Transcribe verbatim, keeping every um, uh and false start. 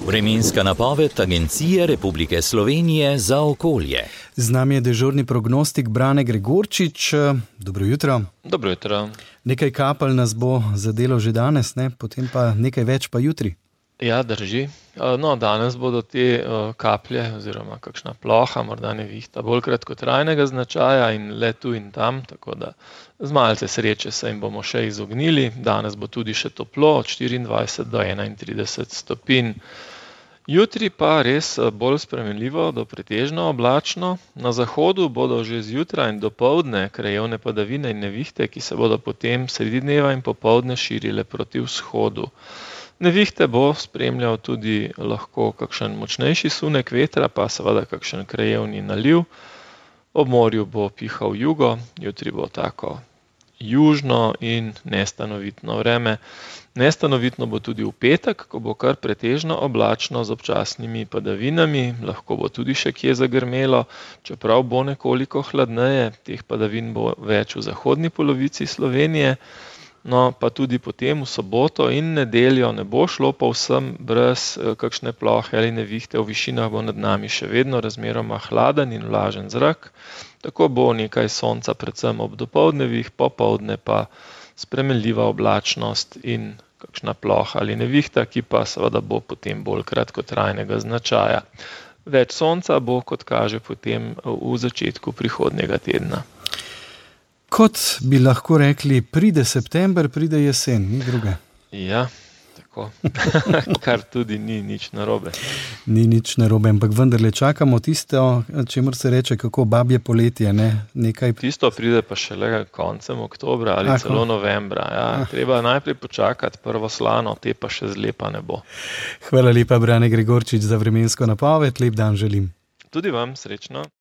Vremenska napoved Agencije Republike Slovenije za okolje. Z nami je dežurni prognostik Brane Gregorčič. Dobro jutro. Dobro jutro. Nekaj kapelj nas bo zadelo že danes, ne? Potem pa nekaj več pa jutri. Ja, drži. No, danes bodo te kaplje oziroma kakšna ploha, morda nevihta, bolj kratkotrajnega značaja in le tu in tam, tako da z malce sreče se jim bomo še izognili. Danes bo tudi še toplo, od štiriindvajset do enaintrideset stopinj. Jutri pa res bolj spremenljivo do pretežno oblačno. Na zahodu bodo že zjutraj in dopoldne krajevne padavine in nevihte, ki se bodo potem sredi dneva in popoldne širile proti vzhodu. Nevihte bo spremljal tudi lahko kakšen močnejši sunek vetra, pa seveda kakšen krajevni naliv. Ob morju bo pihal jugo, jutri bo tako južno in nestanovitno vreme. Nestanovitno bo tudi v petek, ko bo kar pretežno oblačno z občasnimi padavinami, lahko bo tudi še kje zagrmelo, čeprav bo nekoliko hladneje, teh padavin bo več v zahodni polovici Slovenije. No, pa tudi potem v soboto in nedeljo ne bo šlo povsem brez kakšne plohe ali nevihte, v višinah bo nad nami še vedno razmeroma hladen in vlažen zrak. Tako bo nekaj sonca predvsem ob dopoldnevih, popoldne pa spremenljiva oblačnost in kakšna ploha ali nevihta, ki pa seveda bo potem bolj kratkotrajnega značaja. Več sonca bo, kot kaže, potem v začetku prihodnjega tedna. Kot bi lahko rekli, pride september, pride jesen, ni druge. Ja, tako. Kar tudi ni nič narobe. Ni nič narobe, ampak vendarle čakamo tisto, čemur se reče, kako babje poletje, ne? Nekaj... Tisto pride pa šele koncem oktobra ali Ako? celo novembra. Ja, ah. Treba najprej počakati prvo slano, te pa še zlepa ne bo. Hvala lepa, Brane Gregorčič, za vremensko napoved. Lep dan želim. Tudi vam, srečno.